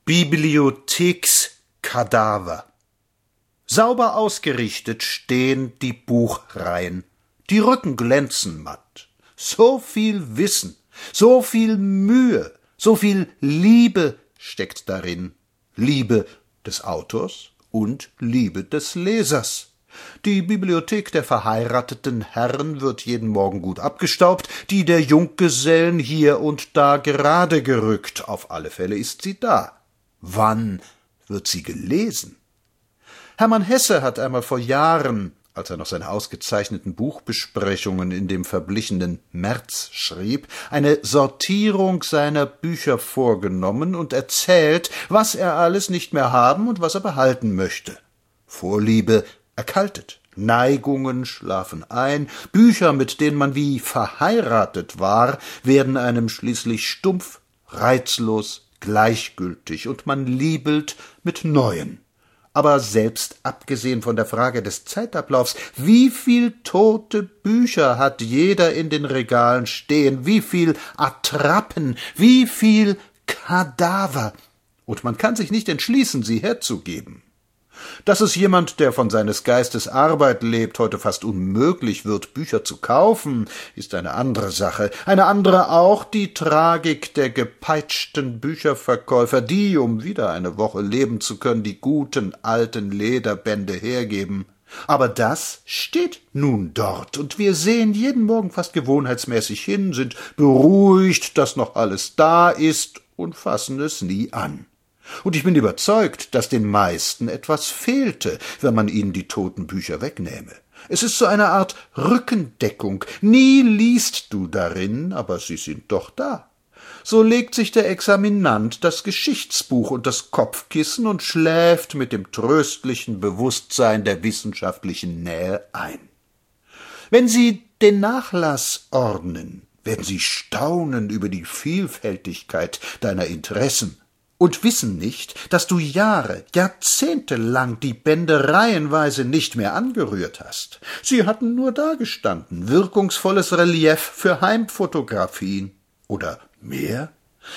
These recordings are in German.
Bibliothekskadaver. Sauber ausgerichtet stehen die Buchreihen. Die Rücken glänzen matt. So viel Wissen, so viel Mühe, so viel Liebe steckt darin. Liebe des Autors und Liebe des Lesers. Die Bibliothek der verheirateten Herren wird jeden Morgen gut abgestaubt, die der Junggesellen hier und da gerade gerückt. Auf alle Fälle ist sie da. Wann wird sie gelesen? Hermann Hesse hat einmal vor Jahren, als er noch seine ausgezeichneten Buchbesprechungen in dem verblichenen März schrieb, eine Sortierung seiner Bücher vorgenommen und erzählt, was er alles nicht mehr haben und was er behalten möchte. Vorliebe erkaltet, Neigungen schlafen ein, Bücher, mit denen man wie verheiratet war, werden einem schließlich stumpf, reizlos, gleichgültig, und man liebelt mit neuen. Aber selbst abgesehen von der Frage des Zeitablaufs, wie viel tote Bücher hat jeder in den Regalen stehen, wie viel Attrappen, wie viel Kadaver, und man kann sich nicht entschließen, sie herzugeben. Dass es jemand, der von seines Geistes Arbeit lebt, heute fast unmöglich wird, Bücher zu kaufen, ist eine andere Sache. Eine andere auch die Tragik der gepeitschten Bücherverkäufer, die, um wieder eine Woche leben zu können, die guten alten Lederbände hergeben. Aber das steht nun dort, und wir sehen jeden Morgen fast gewohnheitsmäßig hin, sind beruhigt, dass noch alles da ist, und fassen es nie an. Und ich bin überzeugt, dass den meisten etwas fehlte, wenn man ihnen die toten Bücher wegnähme. Es ist so eine Art Rückendeckung. Nie liest du darin, aber sie sind doch da. So legt sich der Examinand das Geschichtsbuch und das Kopfkissen und schläft mit dem tröstlichen Bewusstsein der wissenschaftlichen Nähe ein. Wenn Sie den Nachlass ordnen, werden Sie staunen über die Vielfältigkeit deiner Interessen und wissen nicht, dass du Jahre, Jahrzehnte lang die Bände reihenweise nicht mehr angerührt hast. Sie hatten nur dagestanden, wirkungsvolles Relief für Heimfotografien. Oder mehr?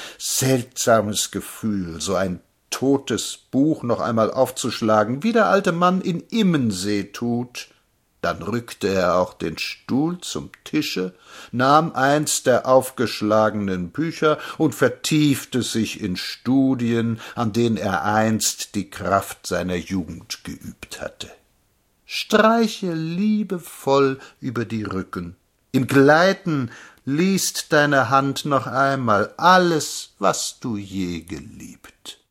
Seltsames Gefühl, so ein totes Buch noch einmal aufzuschlagen, wie der alte Mann in Immensee tut. Dann rückte er auch den Stuhl zum Tische, nahm eins der aufgeschlagenen Bücher und vertiefte sich in Studien, an denen er einst die Kraft seiner Jugend geübt hatte. Streiche liebevoll über die Rücken. Im Gleiten liest deine Hand noch einmal alles, was du je geliebt.